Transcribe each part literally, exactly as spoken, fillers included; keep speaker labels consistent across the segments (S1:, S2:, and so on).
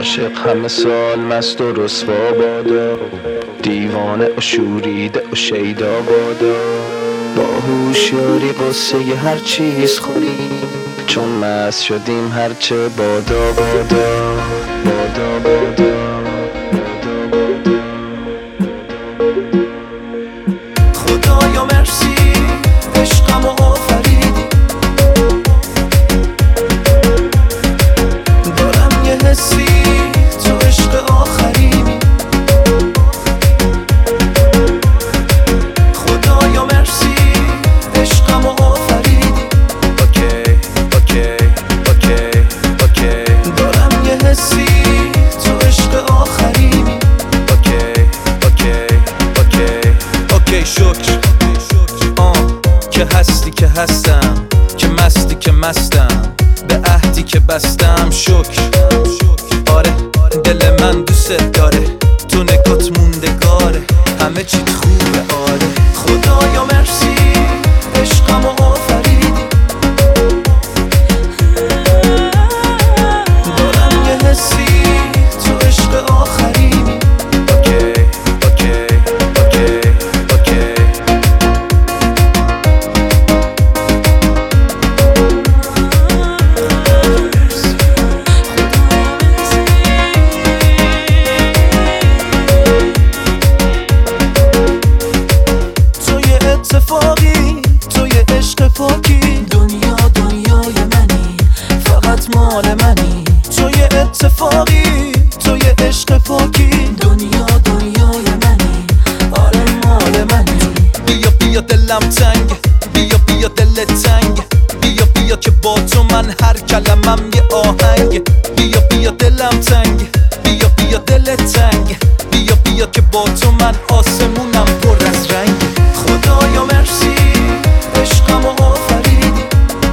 S1: عاشق همه سال مست و رسوا بادا، دیوانه و شوریده و شیدا بادا. با هوشیاری قصه هر چیز خوریم، چون مست شدیم هرچه بادا بادا بادا بادا.
S2: خدایا مرسی عشقمو آفریدی، دارم یه حسی تو عشق آخرینی. خدایا مرسی عشقمو آفریدی، اوکی اوکی اوکی اوکی. دارم یه حسی تو عشق آخرینی، اوکی اوکی اوکی اوکی. شکر آه که هستی که هستم، که مستی که مستم، به عهدی که بستم. شکر آره دل من دوست داره، تو نگات موندگاره، همه چیت خوبه آره. خدایا مرسی عشقمو آفریدی، دارم یه حسی تو عشق آخرینی، اوکی اوکی اوکی اوکی. اتفاقی تو یه عشق پاکی، دنیا دنیای منی، فقط مال منی. تو یه اتفاقی تو یه عشق پاکی، دنیا دنیای منی، آره مال منی. بیا بیا دلم تنگ، بیا بیا دل تنگ، بیا بیا که با تو من هر کلمم یه آهنگ. بیا بیا دلم تنگ، بیا بیا دل تنگ، بیا بیا که با تو من آسمونم پر از رنگ. خدایا مرسی عشقمو آفریدی،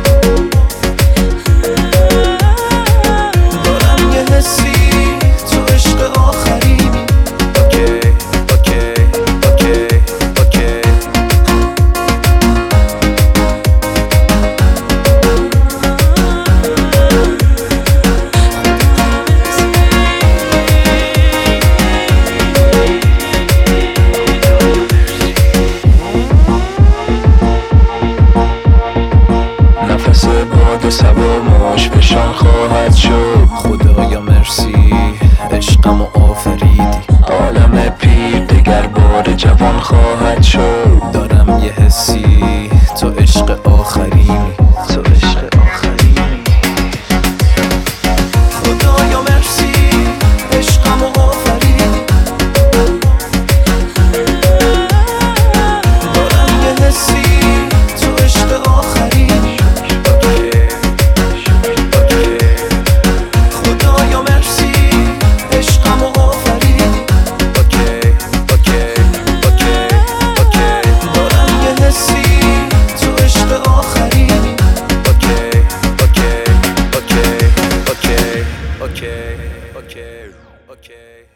S2: دارم یه حسی تو عشق آخرینی، اوکی اوکی اوکی اوکی.
S1: باد سبا ماش فشان خواهد شد.
S2: خدایا مرسی عشقمو آفریدی،
S1: عالم پیر دگر بار جوان خواهد شد.
S2: دارم یه حسی تو عشق آخرینی،
S1: تو عشق آخرینی.
S2: خدایا مرسی عشقمو آفریدی، دارم یه حسی تو عشق آخرینی، خدایا مرسی عشقمو آفریدی، اوکی اوکی اوکی اوکی. دارم یه حسی تو عشق آخرینی، اوکی اوکی اوکی اوکی اوکی اوکی اوکی.